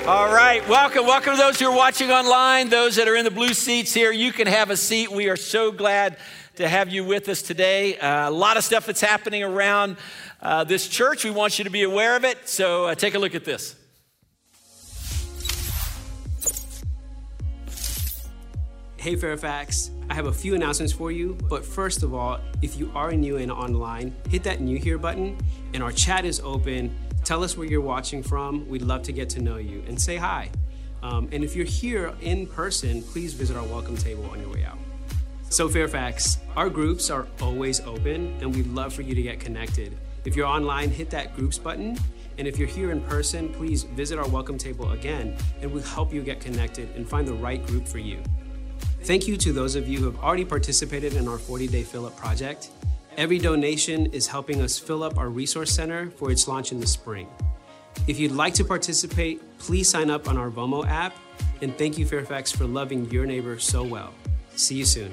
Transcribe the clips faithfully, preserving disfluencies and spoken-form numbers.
All right, welcome. Welcome to those who are watching online, those that are in the blue seats here. You can have a seat. We are so glad to have you with us today. Uh, a lot of stuff that's happening around uh, this church. We want you to be aware of it, so uh, take a look at this. Hey Fairfax, I have a few announcements for you, but first of all, if you are new and online, hit that new here button, and our chat is open. Tell us where you're watching from. We'd love to get to know you and say hi. Um, and if you're here in person, please visit our welcome table on your way out. So Fairfax, our groups are always open and we'd love for you to get connected. If you're online, hit that groups button. And if you're here in person, please visit our welcome table again and we'll help you get connected and find the right group for you. Thank you to those of you who have already participated in our forty-day Fill-Up project. Every donation is helping us fill up our resource center for its launch in the spring. If you'd like to participate, please sign up on our Vomo app. And thank you, Fairfax, for loving your neighbor so well. See you soon.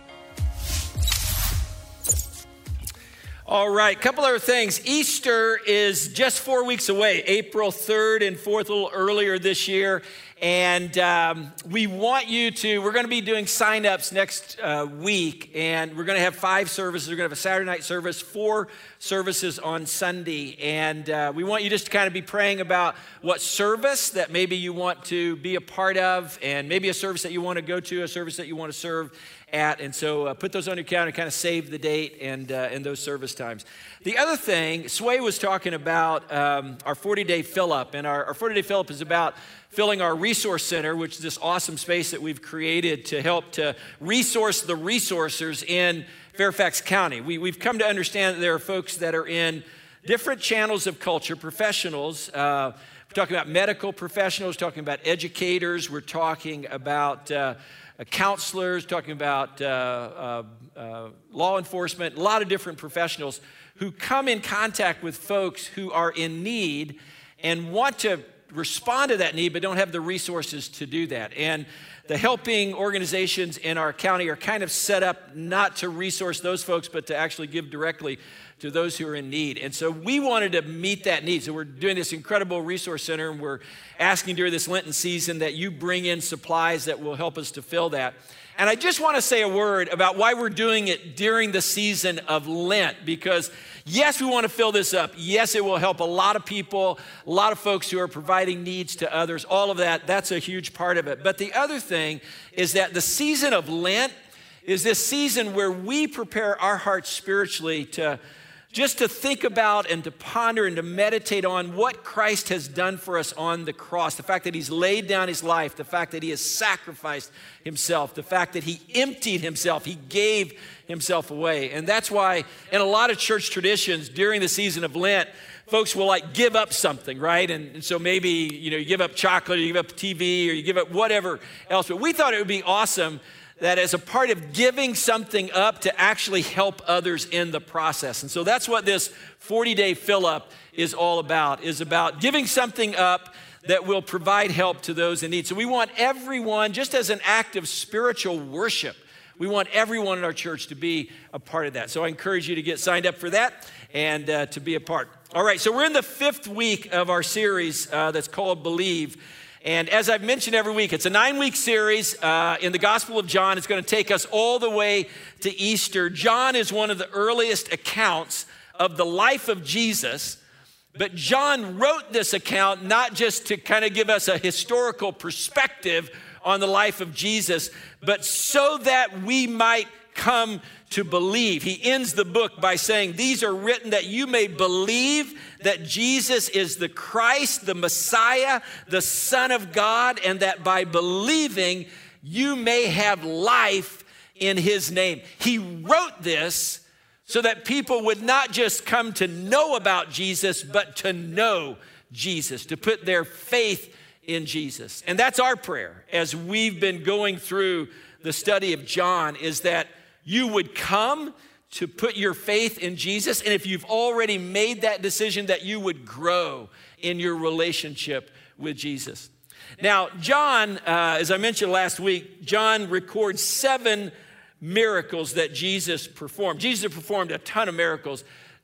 All right, couple other things. Easter is just four weeks away, April third and fourth, a little earlier this year. And um, we want you to, we're going to be doing sign-ups next uh, week, and we're going to have five services. We're going to have a Saturday night service, four services on Sunday. And uh, we want you just to kind of be praying about what service that maybe you want to be a part of, and maybe a service that you want to go to, a service that you want to serve at. And so uh, put those on your calendar, kind of save the date and, uh, and those service times. The other thing, Sway was talking about um, our forty-day fill-up, and our, our forty-day fill-up is about filling our resource center, which is this awesome space that we've created to help to resource the resourcers in Fairfax County. We, we've come to understand that there are folks that are in different channels of culture, professionals. Uh, we're talking about medical professionals, talking about educators. We're talking about uh, counselors, talking about uh, uh, uh, law enforcement, a lot of different professionals who come in contact with folks who are in need and want to respond to that need, but don't have the resources to do that. And the helping organizations in our county are kind of set up not to resource those folks, but to actually give directly to those who are in need. And so we wanted to meet that need. So we're doing this incredible resource center, and we're asking during this Lenten season that you bring in supplies that will help us to fill that. And I just want to say a word about why we're doing it during the season of Lent, because yes, we want to fill this up. Yes, it will help a lot of people, a lot of folks who are providing needs to others, all of that. That's a huge part of it. But the other thing is that the season of Lent is this season where we prepare our hearts spiritually to just to think about and to ponder and to meditate on what Christ has done for us on the cross, the fact that he's laid down his life, the fact that he has sacrificed himself, the fact that he emptied himself, he gave himself away. And that's why in a lot of church traditions during the season of Lent, folks will like give up something, right? And, and so maybe, you know, you give up chocolate, or you give up T V, or you give up whatever else. But we thought it would be awesome that as a part of giving something up to actually help others in the process. And so that's what this forty-day fill-up is all about, is about giving something up that will provide help to those in need. So we want everyone, just as an act of spiritual worship, we want everyone in our church to be a part of that. So I encourage you to get signed up for that and uh, to be a part. All right, so we're in the fifth week of our series uh, that's called Believe. And as I've mentioned every week, it's a nine-week series uh, in the Gospel of John. It's going to take us all the way to Easter. John is one of the earliest accounts of the life of Jesus, but John wrote this account not just to kind of give us a historical perspective on the life of Jesus, but so that we might come to believe. He ends the book by saying, these are written that you may believe that Jesus is the Christ, the Messiah, the Son of God, and that by believing you may have life in his name. He wrote this so that people would not just come to know about Jesus, but to know Jesus, to put their faith in Jesus. And that's our prayer as we've been going through the study of John, is that you would come to put your faith in Jesus. And if you've already made that decision, that you would grow in your relationship with Jesus. Now, John, uh, as I mentioned last week, John records seven miracles that Jesus performed. Jesus performed a ton of miracles.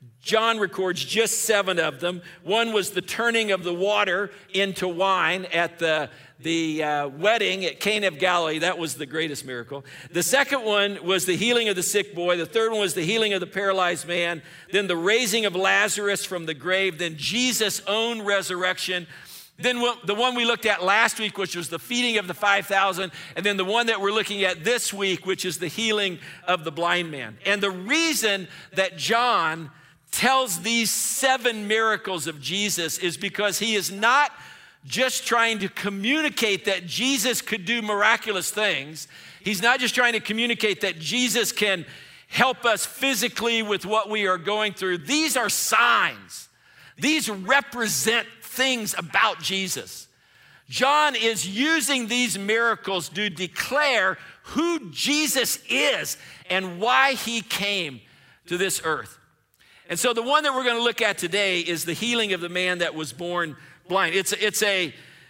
John records just seven of them. One was the turning of the water into wine at the, the uh, wedding at Cana of Galilee. That was the greatest miracle. The second one was the healing of the sick boy. The third one was the healing of the paralyzed man. Then the raising of Lazarus from the grave. Then Jesus' own resurrection. Then the one we looked at last week, which was the feeding of the five thousand. And then the one that we're looking at this week, which is the healing of the blind man. And the reason that John tells these seven miracles of Jesus is because he is not just trying to communicate that Jesus could do miraculous things. He's not just trying to communicate that Jesus can help us physically with what we are going through. These are signs. These represent things about Jesus. John is using these miracles to declare who Jesus is and why he came to this earth. And so the one that we're going to look at today is the healing of the man that was born blind. It's a, it's a,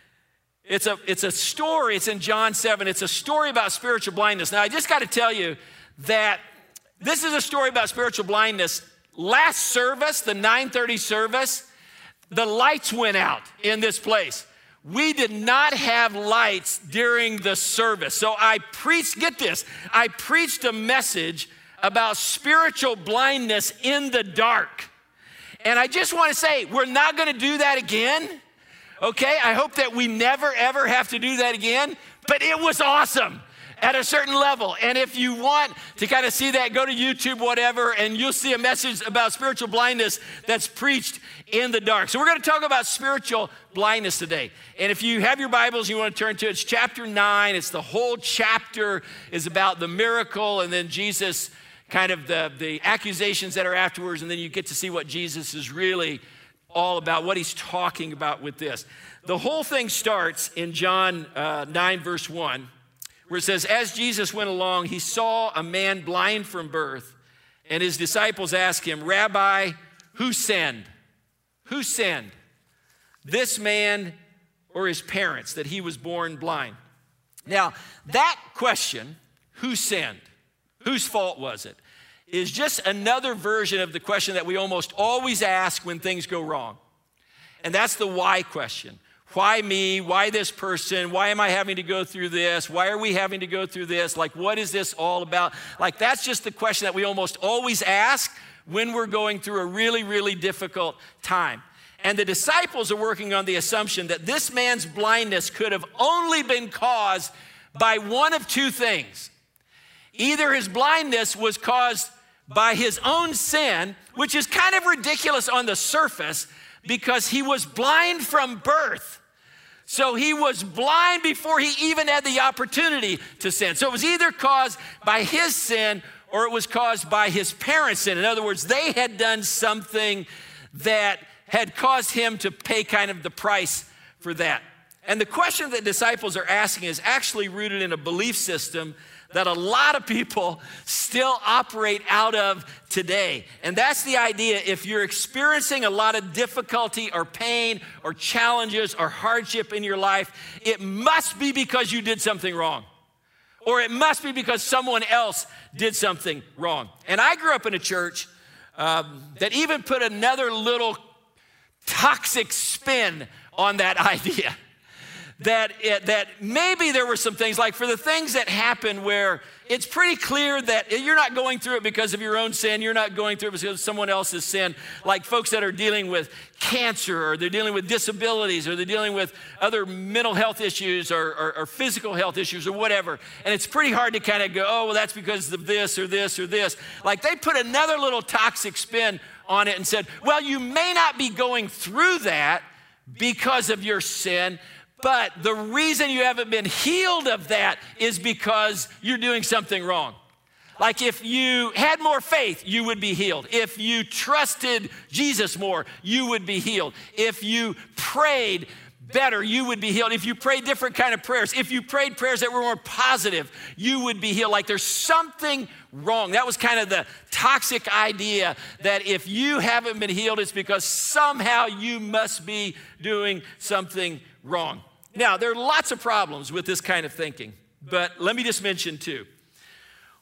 it's a, it's a story. It's in John seven. It's a story about spiritual blindness. Now, I just got to tell you that this is a story about spiritual blindness. Last service, the nine thirty service, the lights went out in this place. We did not have lights during the service. So I preached, get this, I preached a message about spiritual blindness in the dark. And I just want to say, we're not going to do that again. Okay, I hope that we never ever have to do that again, but it was awesome at a certain level. And if you want to kind of see that, go to YouTube, whatever, and you'll see a message about spiritual blindness that's preached in the dark. So we're going to talk about spiritual blindness today. And if you have your Bibles, you want to turn to it, it's chapter nine. It's the whole chapter is about the miracle, and then Jesus, kind of the, the accusations that are afterwards, and then you get to see what Jesus is really all about, what he's talking about with this. The whole thing starts in John uh, nine, verse one, where it says, as Jesus went along, he saw a man blind from birth, and his disciples asked him, Rabbi, who sinned? Who sinned? This man or his parents, that he was born blind? Now, that question, who sinned? Whose fault was it? Is just another version of the question that we almost always ask when things go wrong. And that's the why question. Why me? Why this person? Why am I having to go through this? Why are we having to go through this? Like, what is this all about? Like, that's just the question that we almost always ask when we're going through a really, really difficult time. And the disciples are working on the assumption that this man's blindness could have only been caused by one of two things. Either his blindness was caused by his own sin, which is kind of ridiculous on the surface because he was blind from birth. So he was blind before he even had the opportunity to sin. So it was either caused by his sin or it was caused by his parents' sin. In other words, they had done something that had caused him to pay kind of the price for that. And the question that disciples are asking is actually rooted in a belief system that a lot of people still operate out of today. And that's the idea, if you're experiencing a lot of difficulty or pain or challenges or hardship in your life, it must be because you did something wrong. Or it must be because someone else did something wrong. And I grew up in a church um, that even put another little toxic spin on that idea. That, it, that maybe there were some things, like for the things that happen where it's pretty clear that you're not going through it because of your own sin, you're not going through it because of someone else's sin, like folks that are dealing with cancer, or they're dealing with disabilities, or they're dealing with other mental health issues, or, or, or physical health issues, or whatever. And it's pretty hard to kind of go, oh, well, that's because of this, or this, or this. Like they put another little toxic spin on it and said, well, you may not be going through that because of your sin, but the reason you haven't been healed of that is because you're doing something wrong. Like if you had more faith, you would be healed. If you trusted Jesus more, you would be healed. If you prayed better, you would be healed. If you prayed different kind of prayers, if you prayed prayers that were more positive, you would be healed. Like there's something wrong. That was kind of the toxic idea that if you haven't been healed, it's because somehow you must be doing something wrong. Now, there are lots of problems with this kind of thinking, but let me just mention two.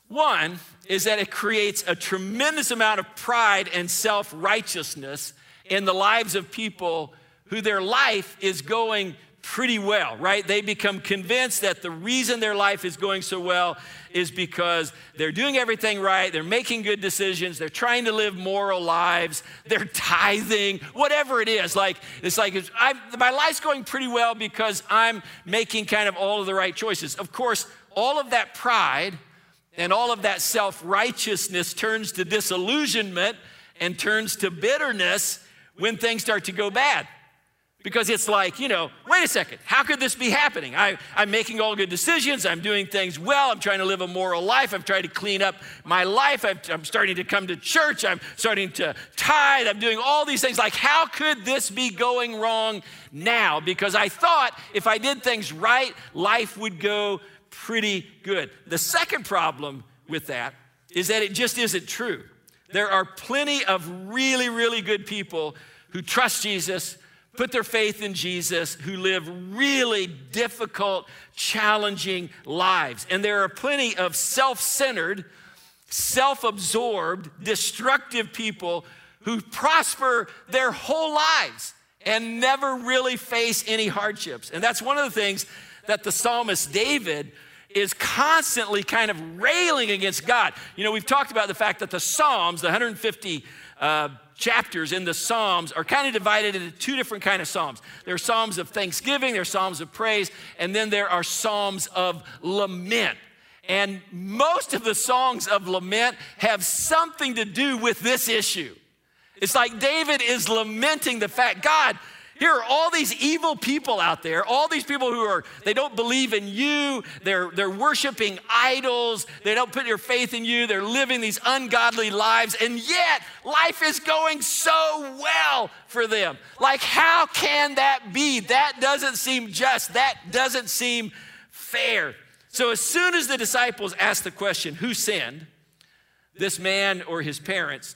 One is that it creates a tremendous amount of pride and self-righteousness in the lives of people who their life is going pretty well, right? They become convinced that the reason their life is going so well is because they're doing everything right, they're making good decisions, they're trying to live moral lives, they're tithing, whatever it is. Like, it's like, it's, I'm, my life's going pretty well because I'm making kind of all of the right choices. Of course, all of that pride and all of that self-righteousness turns to disillusionment and turns to bitterness when things start to go bad. Because it's like, you know, wait a second, how could this be happening? I, I'm making all good decisions, I'm doing things well, I'm trying to live a moral life, I've tried to clean up my life, I've, I'm starting to come to church, I'm starting to tithe, I'm doing all these things. Like, how could this be going wrong now? Because I thought if I did things right, life would go pretty good. The second problem with that is that it just isn't true. There are plenty of really, really good people who trust Jesus, put their faith in Jesus, who live really difficult, challenging lives. And there are plenty of self-centered, self-absorbed, destructive people who prosper their whole lives and never really face any hardships. And that's one of the things that the psalmist David is constantly kind of railing against God. You know, we've talked about the fact that the Psalms, the one hundred fifty uh, chapters in the Psalms, are kind of divided into two different kind of Psalms. There are Psalms of thanksgiving, there are Psalms of praise, and then there are Psalms of lament. And most of the songs of lament have something to do with this issue. It's like David is lamenting the fact, God, here are all these evil people out there, all these people who are, they don't believe in you, they're, they're worshiping idols, they don't put their faith in you, they're living these ungodly lives, and yet life is going so well for them. Like, how can that be? That doesn't seem just, that doesn't seem fair. So as soon as the disciples asked the question, who sinned, this man or his parents,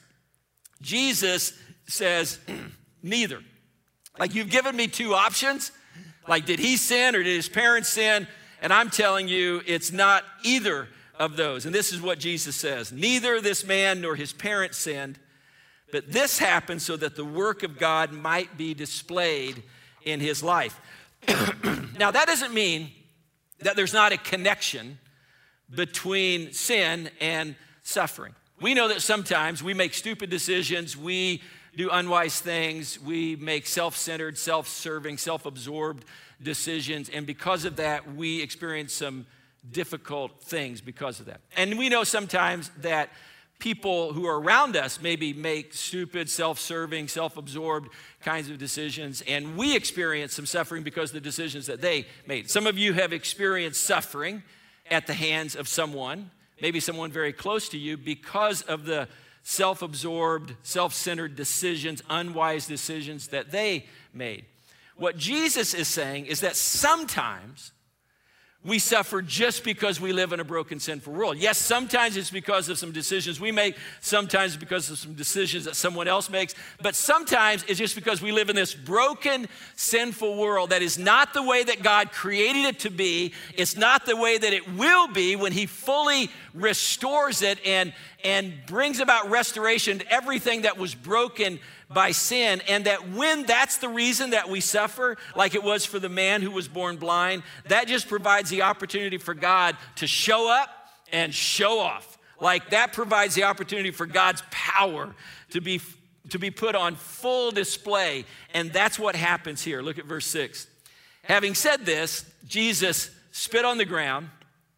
Jesus says, neither. Like, you've given me two options. Like, did he sin or did his parents sin? And I'm telling you, it's not either of those. And this is what Jesus says. Neither this man nor his parents sinned, but this happened so that the work of God might be displayed in his life. Now, that doesn't mean that there's not a connection between sin and suffering. We know that sometimes we make stupid decisions, we do unwise things, we make self-centered, self-serving, self-absorbed decisions, and because of that, we experience some difficult things because of that. And we know sometimes that people who are around us maybe make stupid, self-serving, self-absorbed kinds of decisions, and we experience some suffering because of the decisions that they made. Some of you have experienced suffering at the hands of someone, maybe someone very close to you, because of the self-absorbed, self-centered decisions, unwise decisions that they made. What Jesus is saying is that sometimes we suffer just because we live in a broken, sinful world. Yes, sometimes it's because of some decisions we make, sometimes it's because of some decisions that someone else makes, but sometimes it's just because we live in this broken, sinful world that is not the way that God created it to be. It's not the way that it will be when he fully restores it and, and brings about restoration to everything that was broken by sin, and that when that's the reason that we suffer, like it was for the man who was born blind, that just provides the opportunity for God to show up and show off. Like, that provides the opportunity for God's power to be, to be put on full display, and that's what happens here. Look at verse six. Having said this, Jesus spit on the ground,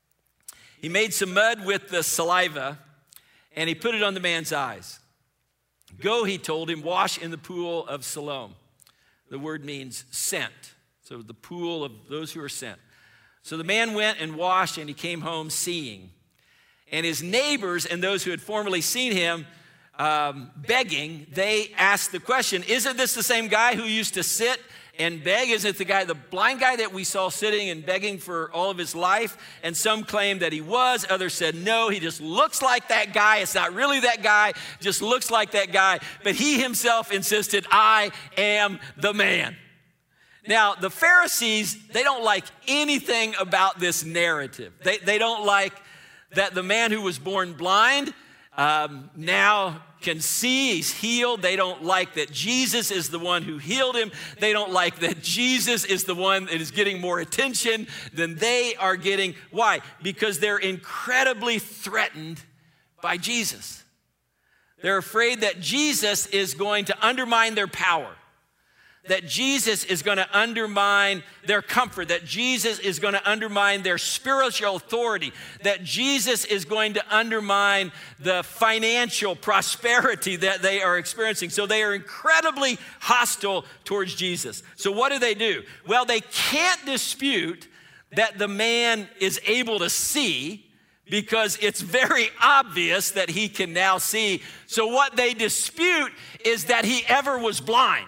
he made some mud with the saliva, and he put it on the man's eyes. Go, he told him, wash in the pool of Siloam. The word means sent. So the pool of those who are sent. So the man went and washed, and he came home seeing. And his neighbors and those who had formerly seen him um, begging, they asked the question, isn't this the same guy who used to sit and beg? Isn't it the guy, the blind guy that we saw sitting and begging for all of his life? And some claimed that he was. Others said, no, he just looks like that guy. It's not really that guy, just looks like that guy. But he himself insisted, I am the man. Now, the Pharisees, they don't like anything about this narrative. They, they don't like that the man who was born blind um, now can see, he's healed. They don't like that Jesus is the one who healed him. They don't like that Jesus is the one that is getting more attention than they are getting. Why? Because they're incredibly threatened by Jesus. They're afraid that Jesus is going to undermine their power, that Jesus is going to undermine their comfort, that Jesus is going to undermine their spiritual authority, that Jesus is going to undermine the financial prosperity that they are experiencing. So they are incredibly hostile towards Jesus. So what do they do? Well, they can't dispute that the man is able to see, because it's very obvious that he can now see. So what they dispute is that he ever was blind.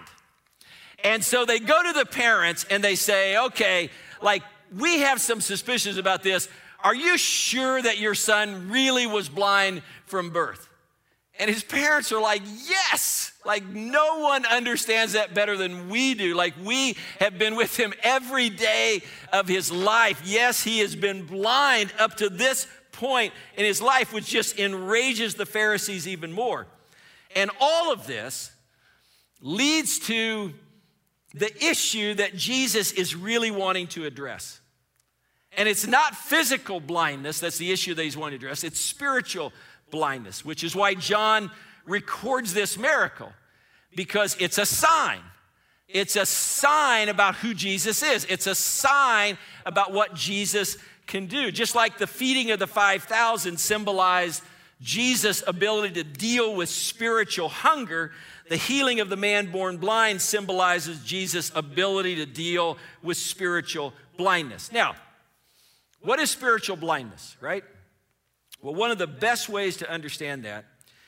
And so they go to the parents and they say, okay, like, we have some suspicions about this. Are you sure that your son really was blind from birth? And his parents are like, yes. Like, no one understands that better than we do. Like, we have been with him every day of his life. Yes, he has been blind up to this point in his life, which just enrages the Pharisees even more. And all of this leads to the issue that Jesus is really wanting to address. And it's not physical blindness that's the issue that he's wanting to address. It's spiritual blindness, which is why John records this miracle, because it's a sign. It's a sign about who Jesus is. It's a sign about what Jesus can do. Just like the feeding of the five thousand symbolized Jesus' ability to deal with spiritual hunger, the healing of the man born blind symbolizes Jesus' ability to deal with spiritual blindness. Now, what is spiritual blindness, right? Well, one of the best ways to understand that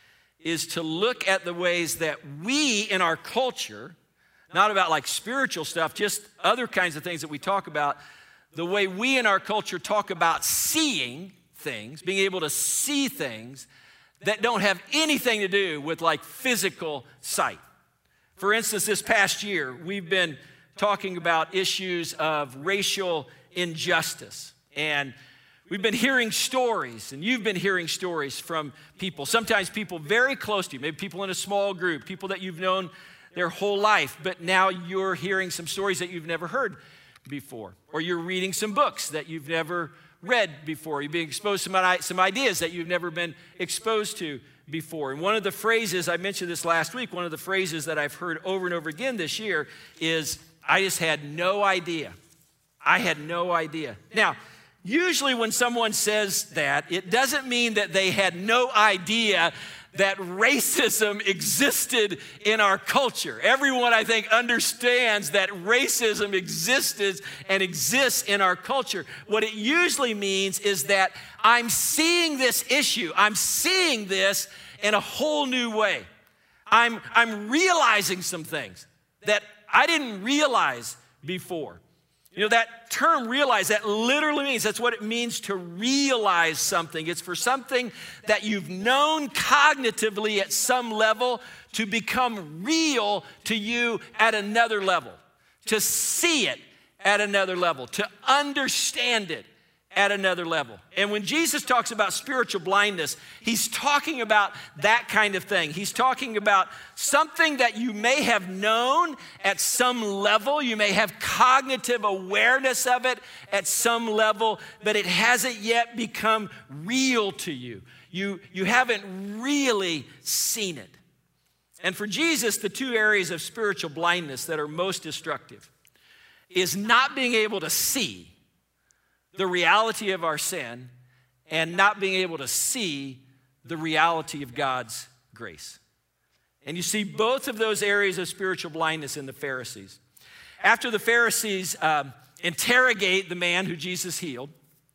is to look at the ways that we in our culture, not about like spiritual stuff, just other kinds of things that we talk about, the way we in our culture talk about seeing things, being able to see things that don't have anything to do with like physical sight. For instance, this past year, we've been talking about issues of racial injustice. And we've been hearing stories, and you've been hearing stories from people, sometimes people very close to you, maybe people in a small group, people that you've known their whole life, but now you're hearing some stories that you've never heard before. Or you're reading some books that you've never read before. You're being exposed to some ideas that you've never been exposed to before. And one of the phrases, I mentioned this last week, one of the phrases that I've heard over and over again this year is, I just had no idea. I had no idea. Now, usually when someone says that, it doesn't mean that they had no idea that racism existed in our culture. Everyone, I think, understands that racism existed and exists in our culture. What it usually means is that I'm seeing this issue. I'm seeing this in a whole new way. I'm, I'm realizing some things that I didn't realize before. You know, that term realize, that literally means, that's what it means to realize something. It's for something that you've known cognitively at some level to become real to you at another level, to see it at another level, to understand it at another level. And when Jesus talks about spiritual blindness, he's talking about that kind of thing. He's talking about something that you may have known at some level. You may have cognitive awareness of it at some level, but it hasn't yet become real to you. You, you haven't really seen it. And for Jesus, the two areas of spiritual blindness that are most destructive is not being able to see the reality of our sin and not being able to see the reality of God's grace. And you see both of those areas of spiritual blindness in the Pharisees. After the Pharisees um, interrogate the man who Jesus healed,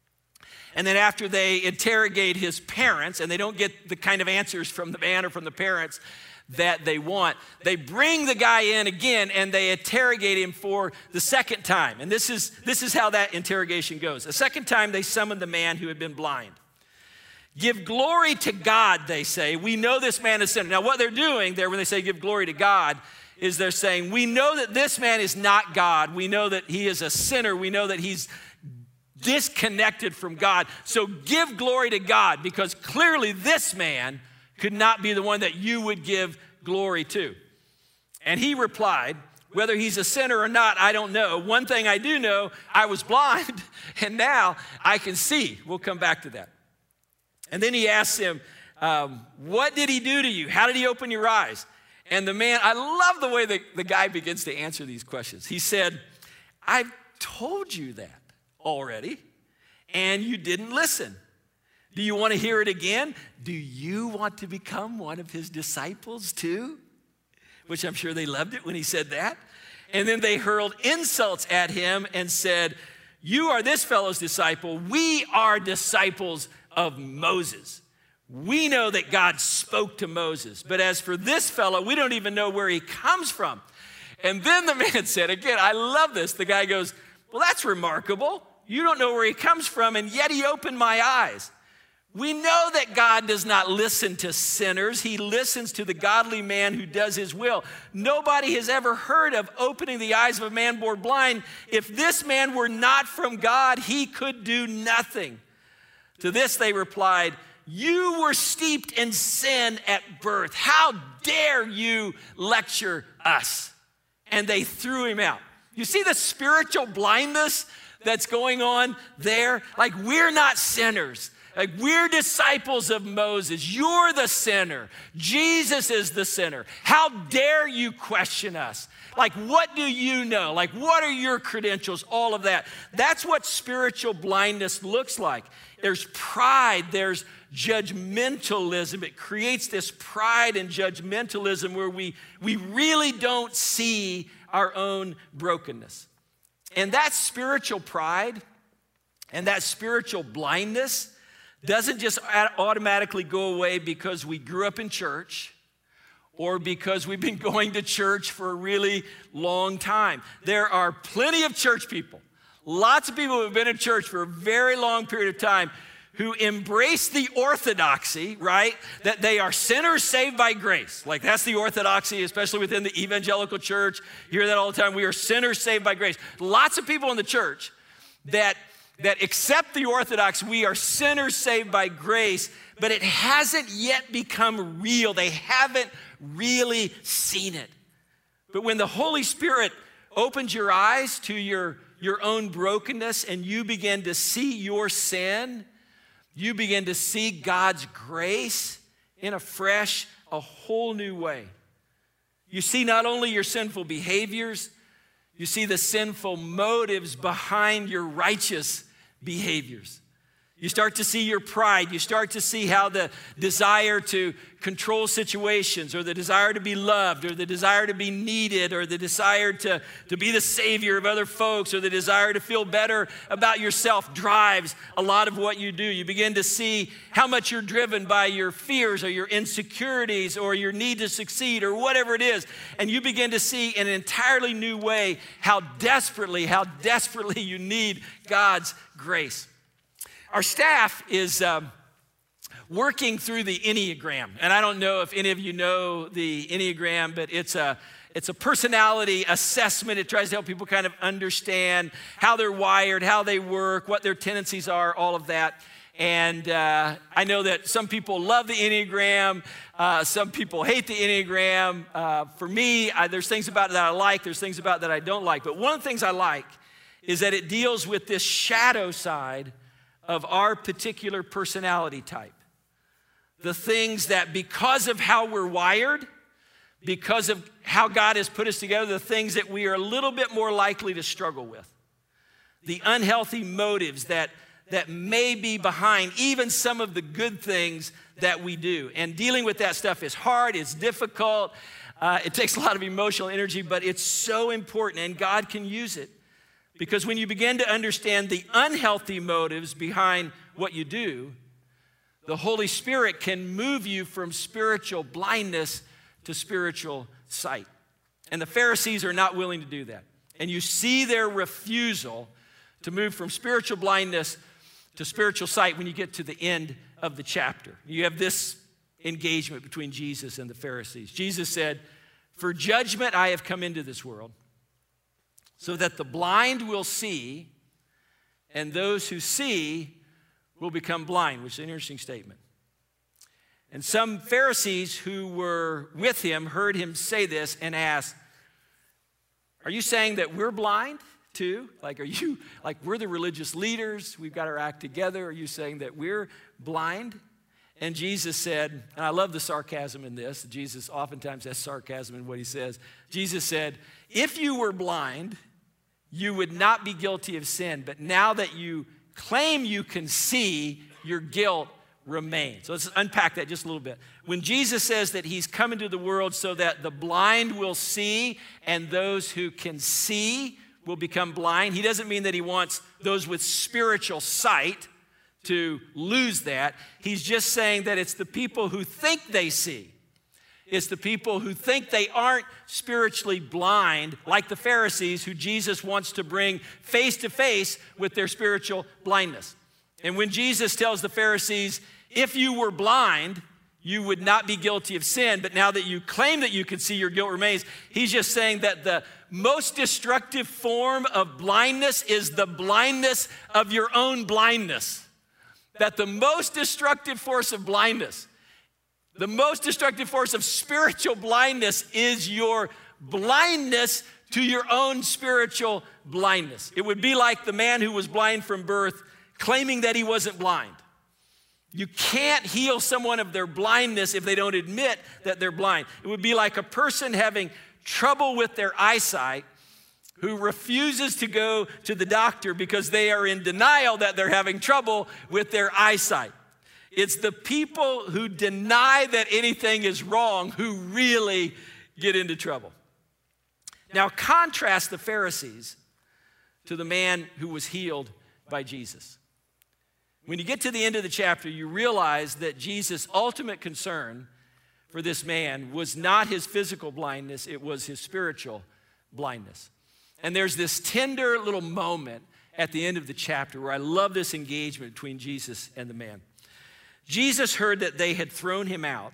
and then after they interrogate his parents, and they don't get the kind of answers from the man or from the parents that they want, they bring the guy in again and they interrogate him for the second time. And this is, this is how that interrogation goes. A second time they summon the man who had been blind. Give glory to God, they say. We know this man is sinner. Now what they're doing there when they say give glory to God is they're saying, we know that this man is not God. We know that he is a sinner. We know that he's disconnected from God. So give glory to God, because clearly this man could not be the one that you would give glory to. And he replied, whether he's a sinner or not, I don't know. One thing I do know, I was blind, and now I can see. We'll come back to that. And then he asks him, um, what did he do to you? How did he open your eyes? And the man, I love the way the, the guy begins to answer these questions. He said, I've told you that already, and you didn't listen. Do you want to hear it again? Do you want to become one of his disciples too? Which I'm sure they loved it when he said that. And then they hurled insults at him and said, you are this fellow's disciple. We are disciples of Moses. We know that God spoke to Moses. But as for this fellow, we don't even know where he comes from. And then the man said, again, I love this. The guy goes, well, that's remarkable. You don't know where he comes from, and yet he opened my eyes. We know that God does not listen to sinners. He listens to the godly man who does his will. Nobody has ever heard of opening the eyes of a man born blind. If this man were not from God, he could do nothing. To this they replied, you were steeped in sin at birth. How dare you lecture us? And they threw him out. You see the spiritual blindness that's going on there? Like, we're not sinners. Like, we're disciples of Moses. You're the sinner. Jesus is the sinner. How dare you question us? Like, what do you know? Like, what are your credentials? All of that. That's what spiritual blindness looks like. There's pride. There's judgmentalism. It creates this pride and judgmentalism where we, we really don't see our own brokenness. And that spiritual pride and that spiritual blindness doesn't just automatically go away because we grew up in church or because we've been going to church for a really long time. There are plenty of church people, lots of people who have been in church for a very long period of time who embrace the orthodoxy, right? That they are sinners saved by grace. Like, that's the orthodoxy, especially within the evangelical church. You hear that all the time. We are sinners saved by grace. Lots of people in the church that that accept the orthodox, we are sinners saved by grace, but it hasn't yet become real. They haven't really seen it. But when the Holy Spirit opens your eyes to your, your own brokenness and you begin to see your sin, you begin to see God's grace in a fresh, a whole new way. You see not only your sinful behaviors, you see the sinful motives behind your righteous behaviors. You start to see your pride. You start to see how the desire to control situations, or the desire to be loved, or the desire to be needed, or the desire to, to be the savior of other folks, or the desire to feel better about yourself drives a lot of what you do. You begin to see how much you're driven by your fears or your insecurities or your need to succeed or whatever it is. And you begin to see in an entirely new way how desperately, how desperately you need God's grace. Our staff is um, working through the Enneagram. And I don't know if any of you know the Enneagram, but it's a, it's a personality assessment. It tries to help people kind of understand how they're wired, how they work, what their tendencies are, all of that. And uh, I know that some people love the Enneagram. Uh, some people hate the Enneagram. Uh, for me, I, there's things about it that I like. There's things about it that I don't like. But one of the things I like is that it deals with this shadow side of our particular personality type. The things that, because of how we're wired, because of how God has put us together, the things that we are a little bit more likely to struggle with. The unhealthy motives that, that may be behind even some of the good things that we do. And dealing with that stuff is hard, it's difficult, uh, it takes a lot of emotional energy, but it's so important, and God can use it. Because when you begin to understand the unhealthy motives behind what you do, the Holy Spirit can move you from spiritual blindness to spiritual sight. And the Pharisees are not willing to do that. And you see their refusal to move from spiritual blindness to spiritual sight when you get to the end of the chapter. You have this engagement between Jesus and the Pharisees. Jesus said, "For judgment I have come into this world, so that the blind will see, and those who see will become blind, which is an interesting statement. And some Pharisees who were with him heard him say this and asked, are you saying that we're blind too? Like, are you, like we're the religious leaders, we've got our act together. Are you saying that we're blind? And Jesus said, and I love the sarcasm in this. Jesus oftentimes has sarcasm in what he says. Jesus said, if you were blind, you would not be guilty of sin. But now that you claim you can see, your guilt remains. So let's unpack that just a little bit. When Jesus says that he's come into the world so that the blind will see and those who can see will become blind, he doesn't mean that he wants those with spiritual sight to lose that. He's just saying that it's the people who think they see. It's the people who think they aren't spiritually blind, like the Pharisees, who Jesus wants to bring face to face with their spiritual blindness. And when Jesus tells the Pharisees, if you were blind, you would not be guilty of sin, but now that you claim that you can see, your guilt remains, he's just saying that the most destructive form of blindness is the blindness of your own blindness. That the most destructive force of blindness, the most destructive force of spiritual blindness is your blindness to your own spiritual blindness. It would be like the man who was blind from birth claiming that he wasn't blind. You can't heal someone of their blindness if they don't admit that they're blind. It would be like a person having trouble with their eyesight who refuses to go to the doctor because they are in denial that they're having trouble with their eyesight. It's the people who deny that anything is wrong who really get into trouble. Now contrast the Pharisees to the man who was healed by Jesus. When you get to the end of the chapter, you realize that Jesus' ultimate concern for this man was not his physical blindness, it was his spiritual blindness. And there's this tender little moment at the end of the chapter where I love this engagement between Jesus and the man. Jesus heard that they had thrown him out.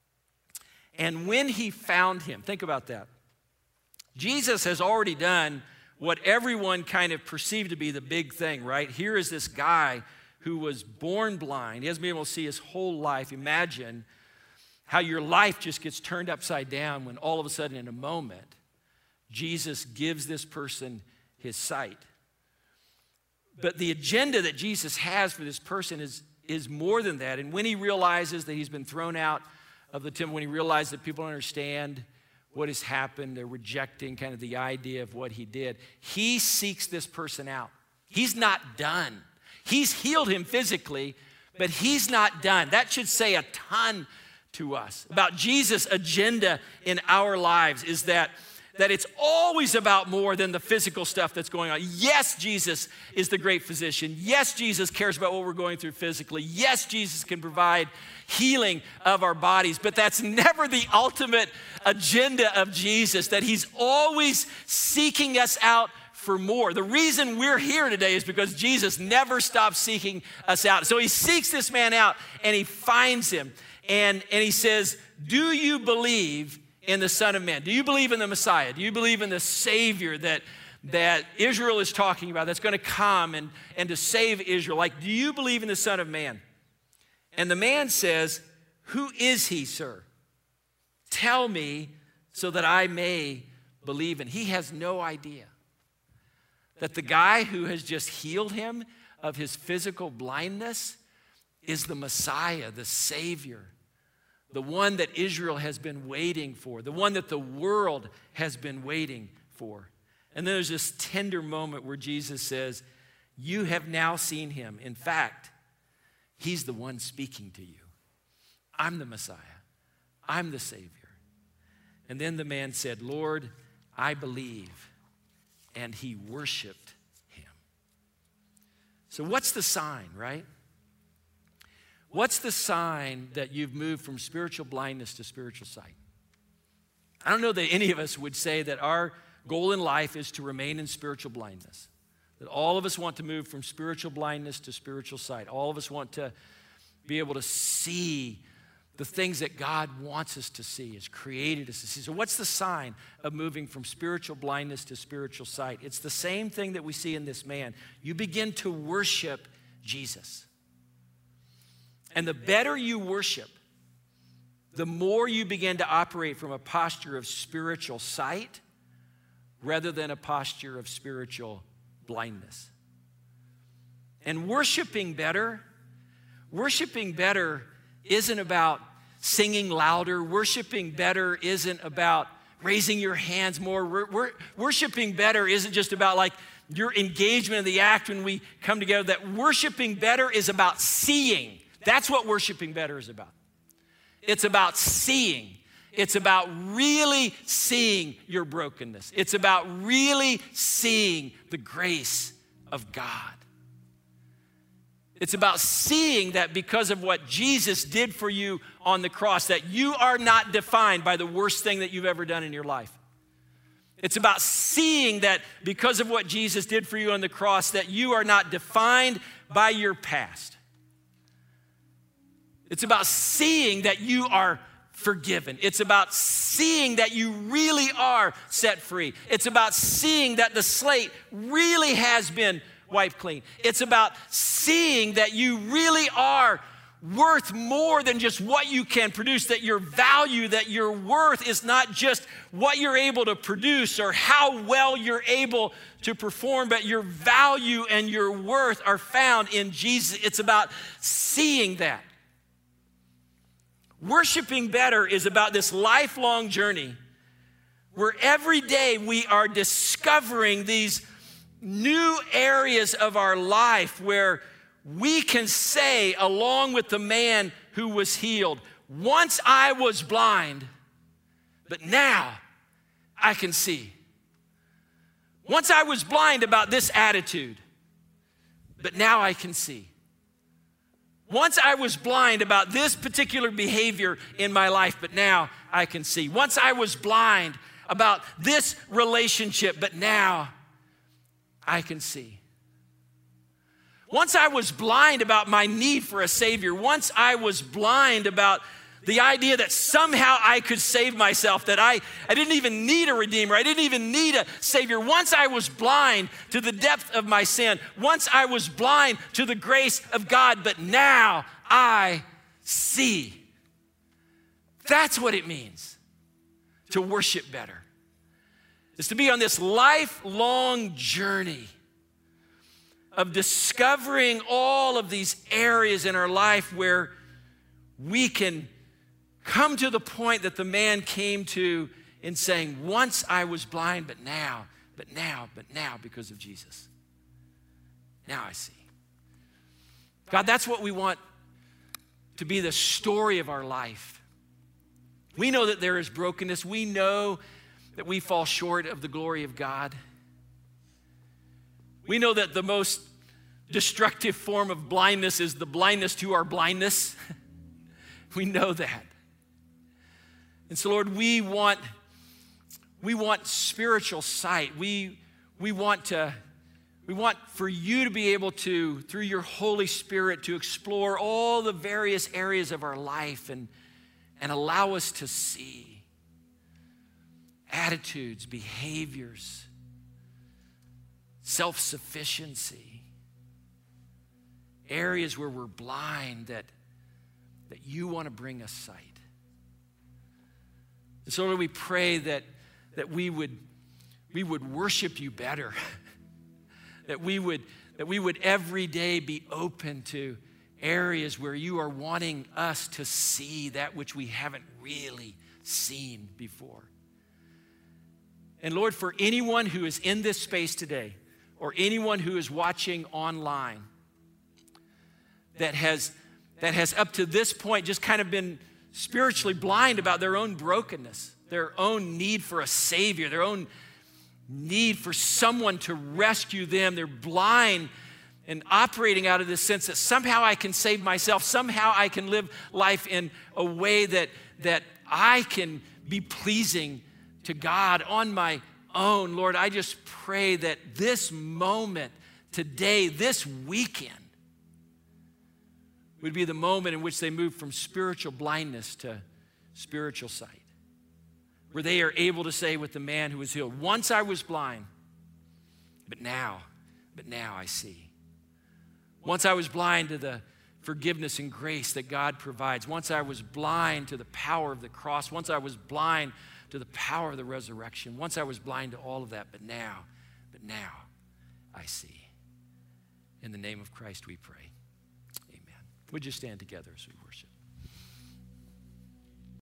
And when he found him, think about that. Jesus has already done what everyone kind of perceived to be the big thing, right? Here is this guy who was born blind. He hasn't been able to see his whole life. Imagine how your life just gets turned upside down when all of a sudden in a moment, Jesus gives this person his sight. But the agenda that Jesus has for this person is, is more than that. And when he realizes that he's been thrown out of the temple, when he realizes that people don't understand what has happened, they're rejecting kind of the idea of what he did, he seeks this person out. He's not done. He's healed him physically, but he's not done. That should say a ton to us about Jesus' agenda in our lives, is that that it's always about more than the physical stuff that's going on. Yes, Jesus is the great physician. Yes, Jesus cares about what we're going through physically. Yes, Jesus can provide healing of our bodies, but that's never the ultimate agenda of Jesus, that he's always seeking us out for more. The reason we're here today is because Jesus never stops seeking us out. So he seeks this man out and he finds him and, and he says, do you believe in the Son of Man? Do you believe in the Messiah? Do you believe in the Savior that, that Israel is talking about, that's going to come and, and to save Israel? Like, do you believe in the Son of Man? And the man says, who is he, sir? Tell me so that I may believe in. He has no idea that the guy who has just healed him of his physical blindness is the Messiah, the Savior. The one that Israel has been waiting for, the one that the world has been waiting for. And then there's this tender moment where Jesus says, you have now seen him. In fact, he's the one speaking to you. I'm the Messiah. I'm the Savior. And then the man said, Lord, I believe. And he worshiped him. So what's the sign, right? What's the sign that you've moved from spiritual blindness to spiritual sight? I don't know that any of us would say that our goal in life is to remain in spiritual blindness. That all of us want to move from spiritual blindness to spiritual sight. All of us want to be able to see the things that God wants us to see, has created us to see. So what's the sign of moving from spiritual blindness to spiritual sight? It's the same thing that we see in this man. You begin to worship Jesus. And the better you worship, the more you begin to operate from a posture of spiritual sight rather than a posture of spiritual blindness. And worshiping better, worshiping better isn't about singing louder. Worshiping better isn't about raising your hands more. We're, we're, worshiping better isn't just about like your engagement in the act when we come together. That worshiping better is about seeing. That's what worshiping better is about. It's about seeing. It's about really seeing your brokenness. It's about really seeing the grace of God. It's about seeing that because of what Jesus did for you on the cross, that you are not defined by the worst thing that you've ever done in your life. It's about seeing that because of what Jesus did for you on the cross, that you are not defined by your past. It's about seeing that you are forgiven. It's about seeing that you really are set free. It's about seeing that the slate really has been wiped clean. It's about seeing that you really are worth more than just what you can produce, that your value, that your worth is not just what you're able to produce or how well you're able to perform, but your value and your worth are found in Jesus. It's about seeing that. Worshiping better is about this lifelong journey where every day we are discovering these new areas of our life where we can say, along with the man who was healed, once I was blind, but now I can see. Once I was blind about this attitude, but now I can see. Once I was blind about this particular behavior in my life, but now I can see. Once I was blind about this relationship, but now I can see. Once I was blind about my need for a Savior. Once I was blind about the idea that somehow I could save myself, that I, I didn't even need a Redeemer. I didn't even need a Savior. Once I was blind to the depth of my sin. Once I was blind to the grace of God, but now I see. That's what it means to worship better. Is to be on this lifelong journey of discovering all of these areas in our life where we can come to the point that the man came to in saying, once I was blind, but now, but now, but now, because of Jesus. Now I see. God, that's what we want to be the story of our life. We know that there is brokenness. We know that we fall short of the glory of God. We know that the most destructive form of blindness is the blindness to our blindness. We know that. And so, Lord, we want, we want spiritual sight. We, we want to, we want for you to be able to, through your Holy Spirit, to explore all the various areas of our life and, and allow us to see attitudes, behaviors, self-sufficiency, areas where we're blind that, that you want to bring us sight. And so Lord, we pray that, that we would, we would worship you better, that we would, that we would every day be open to areas where you are wanting us to see that which we haven't really seen before. And Lord, for anyone who is in this space today, or anyone who is watching online, that has, that has up to this point just kind of been spiritually blind about their own brokenness, their own need for a Savior, their own need for someone to rescue them. They're blind and operating out of this sense that somehow I can save myself, somehow I can live life in a way that, that I can be pleasing to God on my own. Lord, I just pray that this moment, today, this weekend, would be the moment in which they move from spiritual blindness to spiritual sight, where they are able to say with the man who was healed, once I was blind, but now, but now I see. Once I was blind to the forgiveness and grace that God provides. Once I was blind to the power of the cross. Once I was blind to the power of the resurrection. Once I was blind to all of that, but now, but now I see. In the name of Christ we pray. Amen. Would you stand together as we worship?